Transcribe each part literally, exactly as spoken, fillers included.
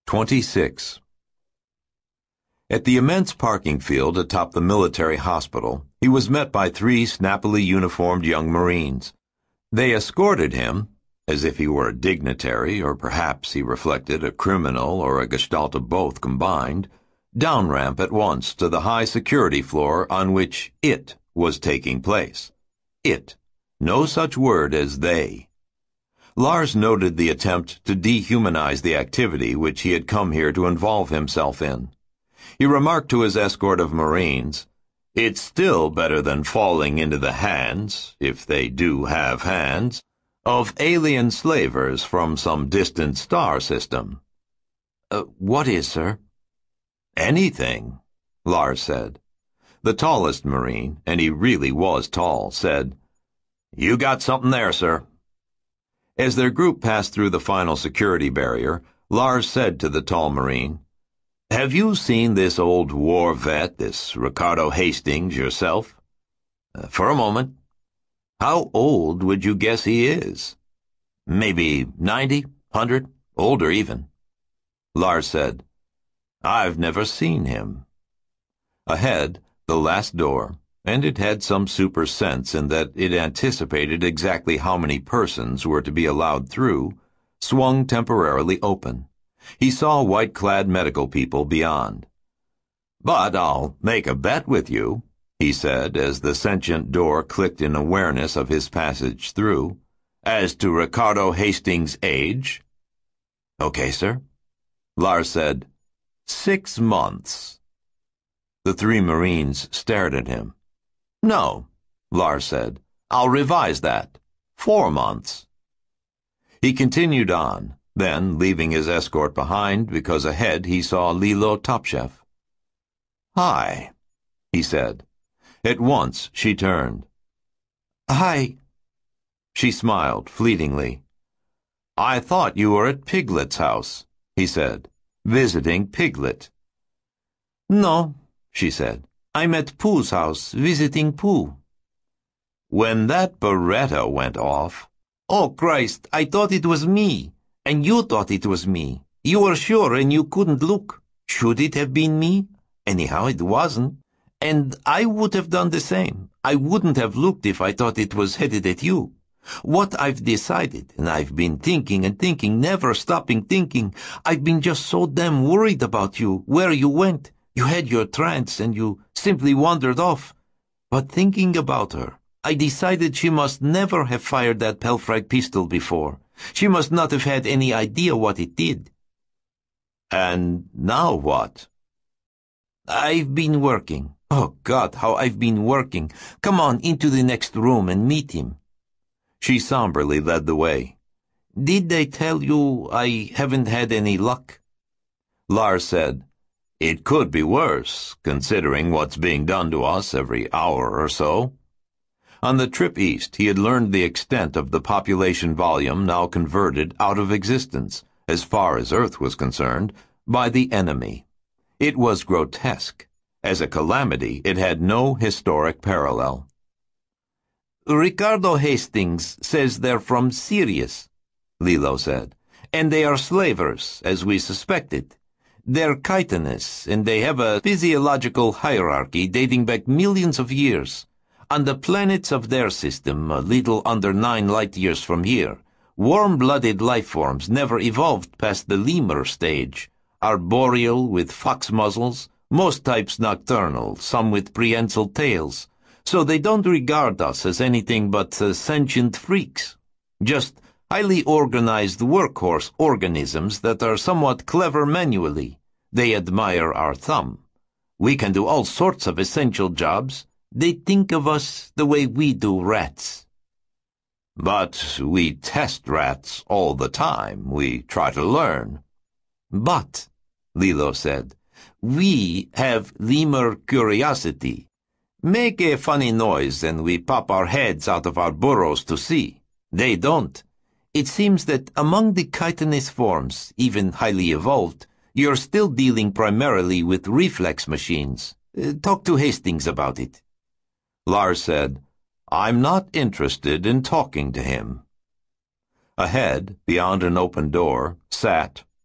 twenty-six. At the immense parking field atop the military hospital, he was met by three snappily uniformed young Marines. They escorted him, as if he were a dignitary, or perhaps, he reflected, a criminal or a gestalt of both combined, down-ramp at once to the high security floor on which it was taking place. It. No such word as they. Lars noted the attempt to dehumanize the activity which he had come here to involve himself in. He remarked to his escort of Marines, "It's still better than falling into the hands, if they do have hands, of alien slavers from some distant star system." Uh, what is, sir? Anything, Lars said. The tallest Marine, and he really was tall, said, "You got something there, sir." As their group passed through the final security barrier, Lars said to the tall Marine, "Have you seen this old war vet, this Ricardo Hastings, yourself?" Uh, for a moment. "How old would you guess he is?" "Maybe ninety, hundred, older even." Lars said, "I've never seen him." Ahead, the last door, and it had some super sense in that it anticipated exactly how many persons were to be allowed through, swung temporarily open. He saw white-clad medical people beyond. "But I'll make a bet with you," he said as the sentient door clicked in awareness of his passage through, "as to Ricardo Hastings' age." "Okay, sir." Lars said, "Six months." The three Marines stared at him. "No," Lars said, "I'll revise that. Four months." He continued on, then leaving his escort behind because ahead he saw Lilo Topchev. "Hi," he said. At once she turned. "Hi." She smiled fleetingly. "I thought you were at Piglet's house," he said, "visiting Piglet." "No," she said. "I'm at Pooh's house, visiting Pooh." "When that Beretta went off—" "Oh, Christ, I thought it was me. And you thought it was me. You were sure and you couldn't look. Should it have been me? Anyhow, it wasn't. And I would have done the same. I wouldn't have looked if I thought it was headed at you. What I've decided, and I've been thinking and thinking, never stopping thinking, I've been just so damn worried about you, where you went. You had your trance and you simply wandered off. But thinking about her, I decided she must never have fired that Pelfrite pistol before. She must not have had any idea what it did." "And now what?" "I've been working. Oh, God, how I've been working. Come on into the next room and meet him." She somberly led the way. "Did they tell you I haven't had any luck?" Lars said, "It could be worse, considering what's being done to us every hour or so." On the trip east, he had learned the extent of the population volume now converted out of existence, as far as Earth was concerned, by the enemy. It was grotesque. As a calamity, it had no historic parallel. "Ricardo Hastings says they're from Sirius," Lilo said, "and they are slavers, as we suspected. They're chitinous, and they have a physiological hierarchy dating back millions of years. On the planets of their system, a little under nine light-years from here, warm-blooded life forms never evolved past the lemur stage, arboreal with fox muzzles, most types nocturnal, some with prehensile tails, so they don't regard us as anything but uh, sentient freaks. Just highly organized workhorse organisms that are somewhat clever manually. They admire our thumb. We can do all sorts of essential jobs. They think of us the way we do rats." "But we test rats all the time. We try to learn." "But," Lilo said, "we have lemur curiosity. Make a funny noise and we pop our heads out of our burrows to see. They don't. It seems that among the chitinous forms, even highly evolved, you're still dealing primarily with reflex machines. Uh, talk to Hastings about it." Lars said, "I'm not interested in talking to him." Ahead, beyond an open door, sat,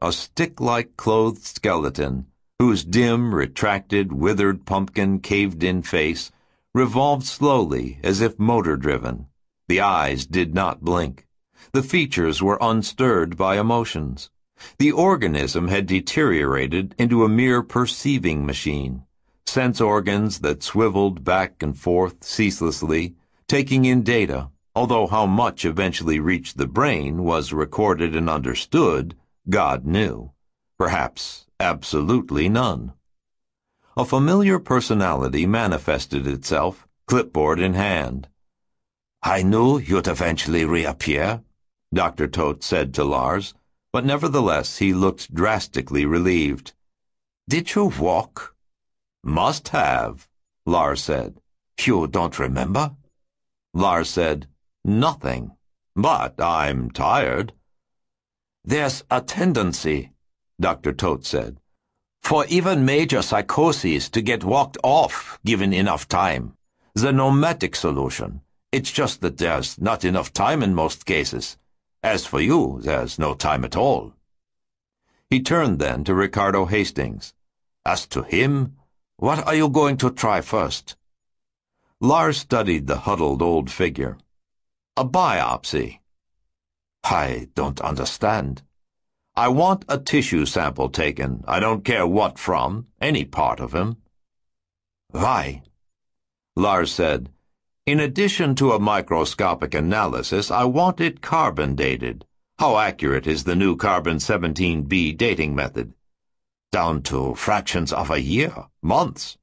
a stick-like clothed skeleton, whose dim, retracted, withered pumpkin caved-in face revolved slowly as if motor-driven. The eyes did not blink. The features were unstirred by emotions. The organism had deteriorated into a mere perceiving machine, sense organs that swiveled back and forth ceaselessly, taking in data, although how much eventually reached the brain was recorded and understood, God knew. Perhaps absolutely none. A familiar personality manifested itself, clipboard in hand. "I knew you'd eventually reappear," Doctor Todt said to Lars, but nevertheless he looked drastically relieved. "Did you walk?" "Must have," Lars said. "You don't remember?" Lars said, "Nothing, but I'm tired." "There's a tendency," Doctor Todt said, "for even major psychoses to get walked off given enough time. The nomadic solution. It's just that there's not enough time in most cases. As for you, there's no time at all." He turned then to Ricardo Hastings. "As to him, what are you going to try first?" Lars studied the huddled old figure. "A biopsy." "I don't understand." "I want a tissue sample taken. I don't care what from, any part of him." "Why?" Lars said, "In addition to a microscopic analysis, I want it carbon dated. How accurate is the new carbon seventeen B dating method?" "Down to fractions of a year, months."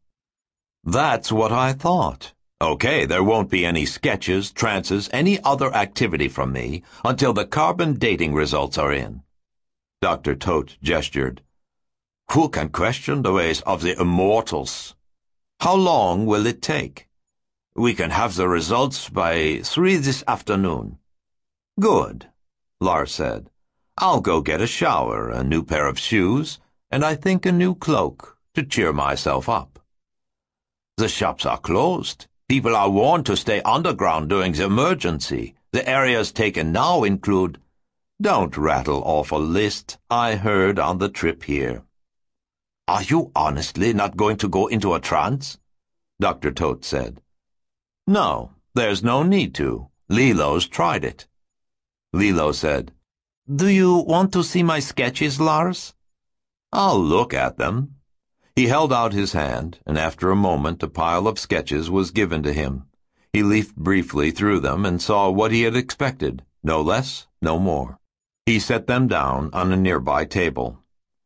"That's what I thought. Okay, there won't be any sketches, trances, any other activity from me until the carbon dating results are in." Doctor Todt gestured. "Who can question the ways of the immortals? How long will it take?" "We can have the results by three this afternoon." "Good," Lars said. "I'll go get a shower, a new pair of shoes, and I think a new cloak, to cheer myself up." "The shops are closed. People are warned to stay underground during the emergency. The areas taken now include—" "Don't rattle off a list I heard on the trip here." "Are you honestly not going to go into a trance?" Doctor Todt said. "No, there's no need to. Lilo's tried it." Lilo said, "Do you want to see my sketches, Lars?" "I'll look at them." He held out his hand, and after a moment a pile of sketches was given to him. He leafed briefly through them and saw what he had expected, no less, no more. He set them down on a nearby table.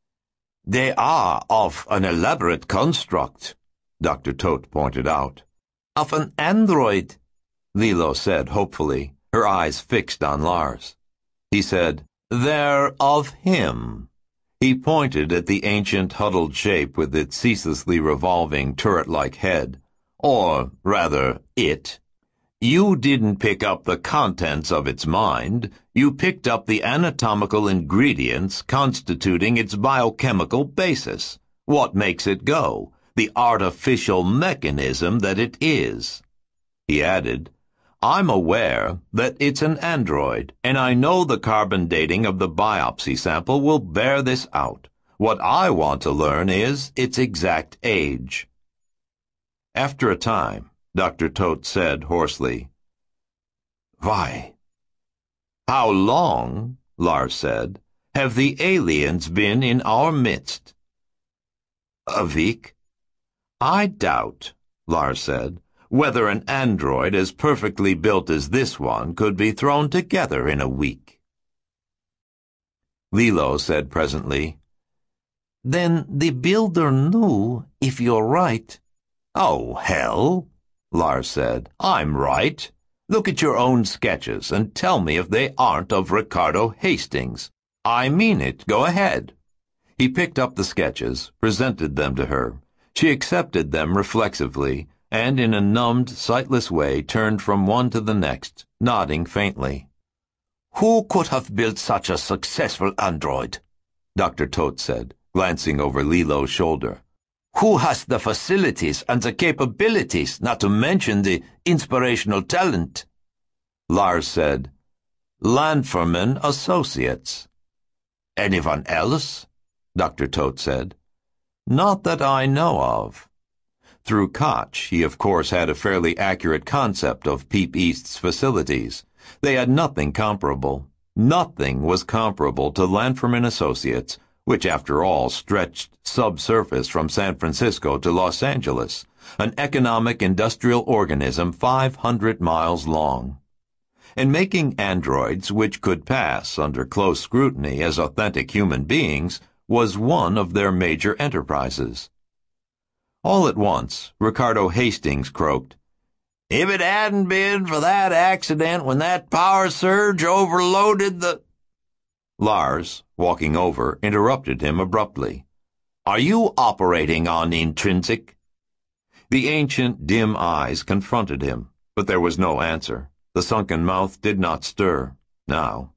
"They are of an elaborate construct," Doctor Todt pointed out. "Of an android," Lilo said hopefully, her eyes fixed on Lars. He said, "They're of him." He pointed at the ancient huddled shape with its ceaselessly revolving turret-like head. Or, rather, it. You didn't pick up the contents of its mind. You picked up the anatomical ingredients constituting its biochemical basis. What makes it go? The artificial mechanism that it is. He added, "I'm aware that it's an android, and I know the carbon dating of the biopsy sample will bear this out. What I want to learn is its exact age." After a time, Doctor Todt said hoarsely, "Why?" "How long," Lars said, "have the aliens been in our midst?" "A week." "I doubt," Lars said, "whether an android as perfectly built as this one could be thrown together in a week." Lilo said presently, "Then the builder knew, if you're right." "Oh, hell," Lars said, "I'm right. Look at your own sketches and tell me if they aren't of Ricardo Hastings. I mean it. Go ahead." He picked up the sketches, presented them to her. She accepted them reflexively, and in a numbed, sightless way turned from one to the next, nodding faintly. "Who could have built such a successful android?" Doctor Todt said, glancing over Lilo's shoulder. "Who has the facilities and the capabilities, not to mention the inspirational talent?" Lars said, "Lanferman Associates." Anyone else? Doctor Todt said. Not that I know of. Through Koch, he of course had a fairly accurate concept of Peep East's facilities. They had nothing comparable. Nothing was comparable to Lanfrom and Associates, which after all stretched subsurface from San Francisco to Los Angeles, an economic industrial organism five hundred miles long. And making androids which could pass under close scrutiny as authentic human beings was one of their major enterprises. All at once, Ricardo Hastings croaked, "If it hadn't been for that accident when that power surge overloaded the—" Lars, walking over, interrupted him abruptly. "Are you operating on intrinsic?" The ancient, dim eyes confronted him, but there was no answer. The sunken mouth did not stir, now.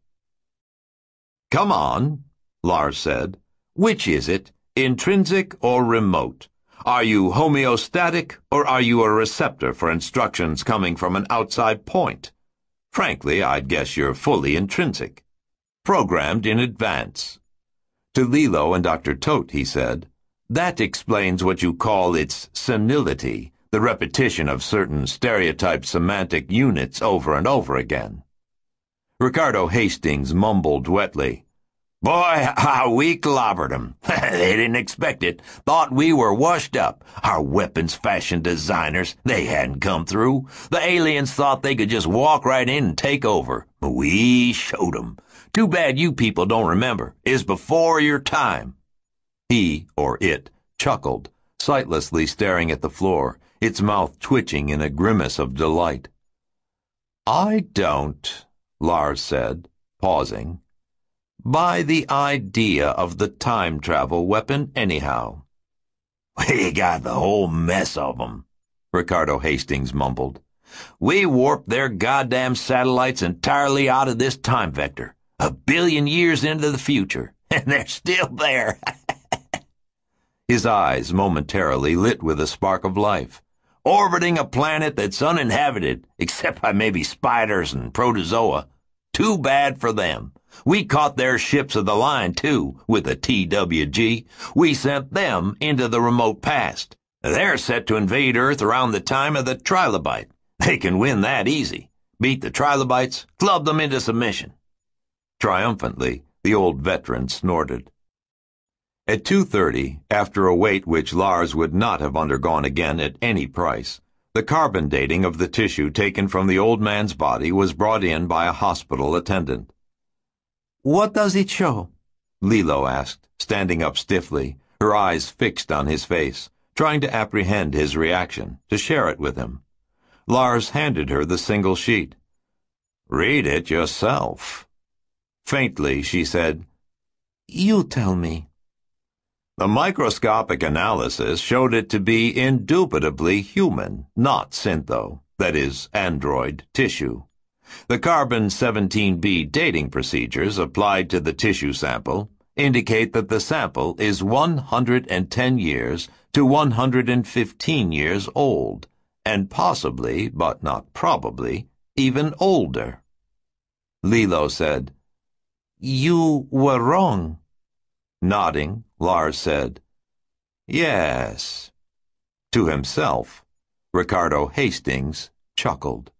"Come on," Lars said. "Which is it, intrinsic or remote? Are you homeostatic, or are you a receptor for instructions coming from an outside point? Frankly, I'd guess you're fully intrinsic. Programmed in advance." To Lilo and Doctor Todt, he said, "That explains what you call its senility, the repetition of certain stereotyped semantic units over and over again." Ricardo Hastings mumbled wetly, "Boy, how we clobbered 'em. They didn't expect it. Thought we were washed up. Our weapons fashion designers, they hadn't come through. The aliens thought they could just walk right in and take over. But we showed 'em. Too bad you people don't remember. It's before your time." He, or it, chuckled, sightlessly staring at the floor, its mouth twitching in a grimace of delight. "I don't," Lars said, pausing, "buy the idea of the time travel weapon anyhow." "We got the whole mess of 'em," Ricardo Hastings mumbled. "We warped their goddamn satellites entirely out of this time vector, a billion years into the future, and they're still there." His eyes momentarily lit with a spark of life. "Orbiting a planet that's uninhabited, except by maybe spiders and protozoa. Too bad for them. We caught their ships of the line, too, with a T W G. We sent them into the remote past. They're set to invade Earth around the time of the trilobite. They can win that easy. Beat the trilobites, club them into submission." Triumphantly, the old veteran snorted. At two thirty, after a wait which Lars would not have undergone again at any price, the carbon dating of the tissue taken from the old man's body was brought in by a hospital attendant. "What does it show?" Lilo asked, standing up stiffly, her eyes fixed on his face, trying to apprehend his reaction, to share it with him. Lars handed her the single sheet. "Read it yourself." Faintly, she said, "You tell me." The microscopic analysis showed it to be indubitably human, not syntho, that is, android, tissue. The carbon seventeen B dating procedures applied to the tissue sample indicate that the sample is one hundred ten years to one hundred fifteen years old, and possibly, but not probably, even older. Lilo said, "You were wrong." Nodding, Lars said, "Yes." To himself, Ricardo Hastings chuckled.